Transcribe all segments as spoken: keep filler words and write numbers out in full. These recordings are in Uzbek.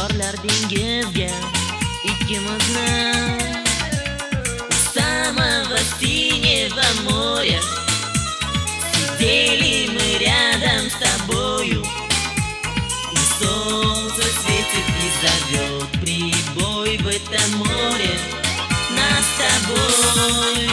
chorlar dengizga ikkimizni. Самого синего моря сидели мы рядом с тобою, и солнце светит и зовет прибой в этом море нас с тобой.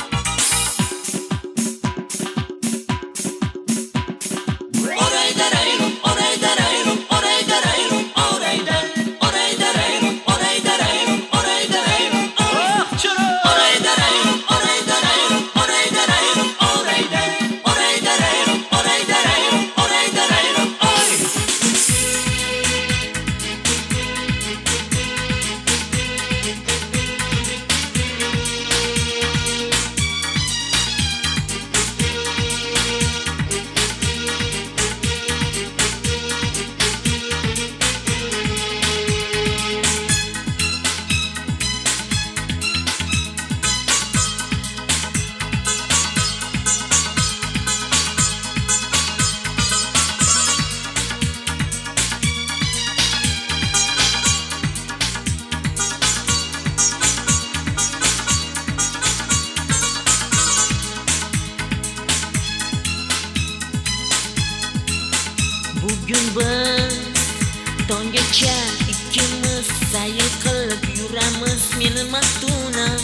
Bugun biz tonggacha ikkimiz sayr qilib yuramiz meni maftunam.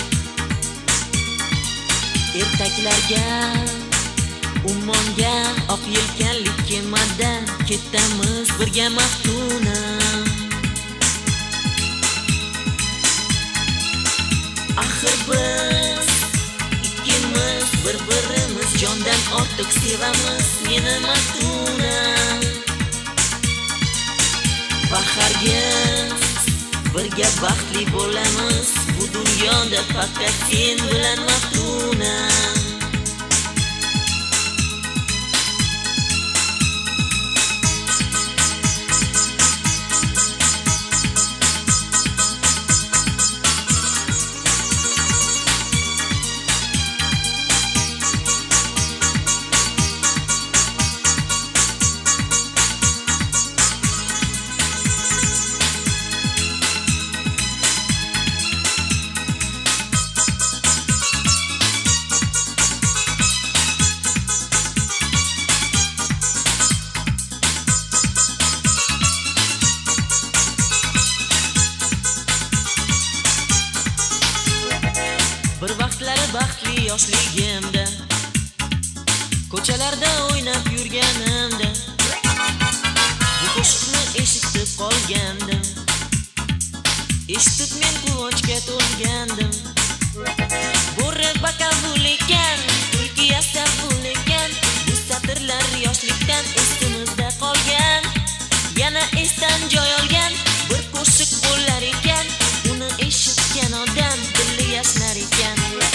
Ertaklarga ummonga oq yelkanli kemada ketamiz birga maftunam. Axir biz ikkimiz bir-birimiz jondan ortiq sevamiz meni maftunam. Va hargiz birga baxtli bo'lamiz bu dunyoda faqat sen bilan maftunam. Bir vaqtlari baxtli yoshligimda ko'chalarda o'ynab yurganimda bu qo'shiqni eshitib qolgandim. Eshitib men quvonchga to'lgandim. Bo'ri bakavul ekan, tulki asabul ekan, bu satrlar yoshlikdan estimizda qolgan. Yana esdan joy olgan bir qo'shiq bo'lar ekan, uni eshitgan odam dili yashnar ekan.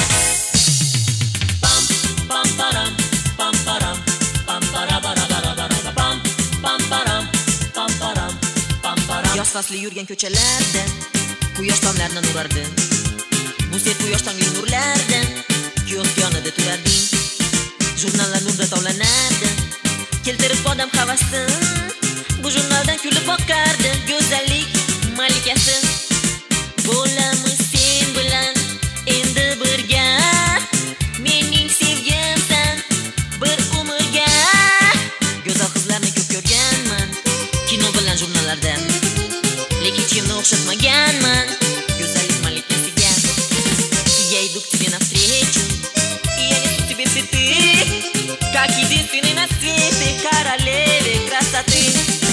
Yoz fasli yurgan ko'chalarda quyosh tomlarini nurardi. Bu sen quyosh tongli nurlardan kiosk yonida turarding. Jurnallar nurda tovlanardi, keltirib odam havasni. Bu jurnaldan kulib boqardi go'zallik malikasi. Bo'lamiz sen bilan endi birga, mening sevgimsan bir umrga. Go'zal qizlarni ko'p ko'rganman kino bilan jurnallarda, lekin hech kimni o'xshatmaganman go'zallik malikasiga. Я иду к тебе навстречу, и я несу тебе цветы, как единственный на свете королеве красоты.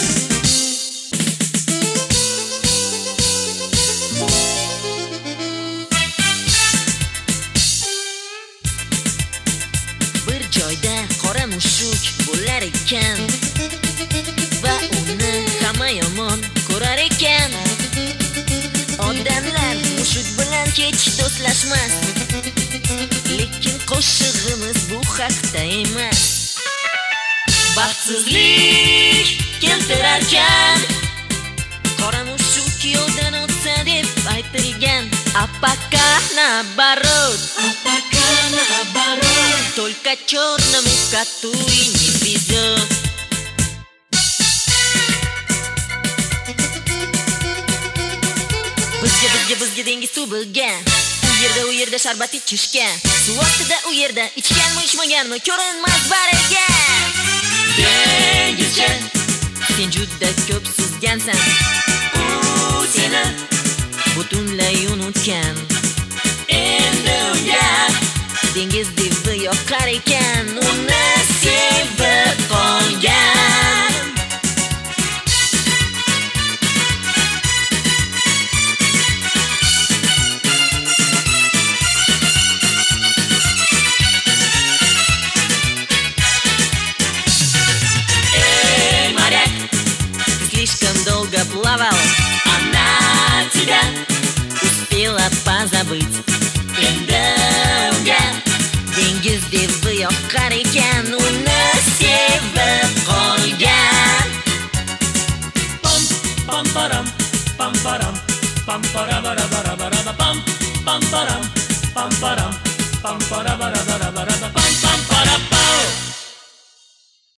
Bir joyda qora mushuk bo'lar ekan va uni hamma yomon ko'rar ekan. Odamlar mushuk bilan kech do'stlashmas, lekin qo'shig'imiz bu haqda emas. Baxtsizlik keltirarkan qora mushuk yo'ldan o'tsa deb aytilgan. Пока наоборот, а пока наоборот, только черному коту и не везет. Bizga bizga bizga dengiz suv bilgan. U yerda u yerda sharbat ichishgan. Suv ostida u yerda ichganmi ichmaganmi ko'rinmas bariga. Dengizchi, sen juda ko'p suzgansan. U seni butunlay unutgan. Endi unga dengiz divi yoqar ekan, uni sevib qolgan. Эй, моряк, ты слишком долго плавал, она тебя успела позабыть. Endi unga dengiz divi yoqar ekan, uni sevib qolgan. Pam pam param pam param pam para bara bara bara pam pam param pam param pam para bara bara bara pam pam para.